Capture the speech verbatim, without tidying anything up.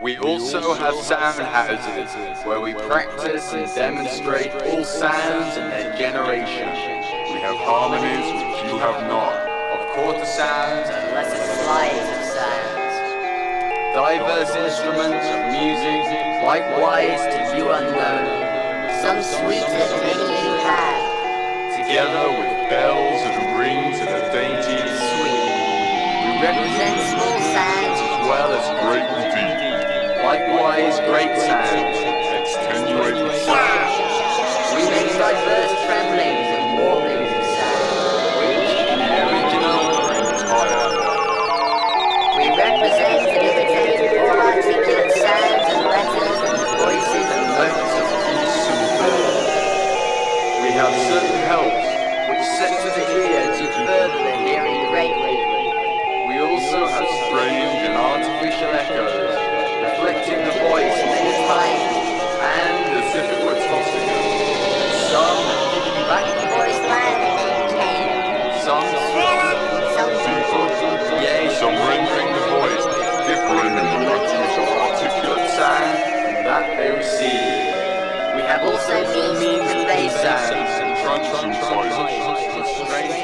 We also have sound houses where we practice and demonstrate all sounds and their generation. We have harmonies which you have not, of quarter sounds and lesser slides of sounds. Diverse instruments of music, likewise to you unknown. Some sweeter than any you have. Together with bells and rings and a dainty Sweet. We represent small sounds as well as great and deep. Likewise great sounds. Extenuating sounds. We make diverse tremblings and warblings of sound, which in the original are entire. We represent and imitate all articulate sounds and letters and the voices and Notes of peace and bird. We have certain helps which set to the ear to further the hearing greatly. We also have strange and artificial echoes, reflecting the voice many times, and as if it were tossing us. Some giving back the voice loud and clear. Some thriller, some deeper, yea, some rendering the voice differing in the letters of articulate sound that they receive. We have also means to convey sounds and truncheon voices. with strange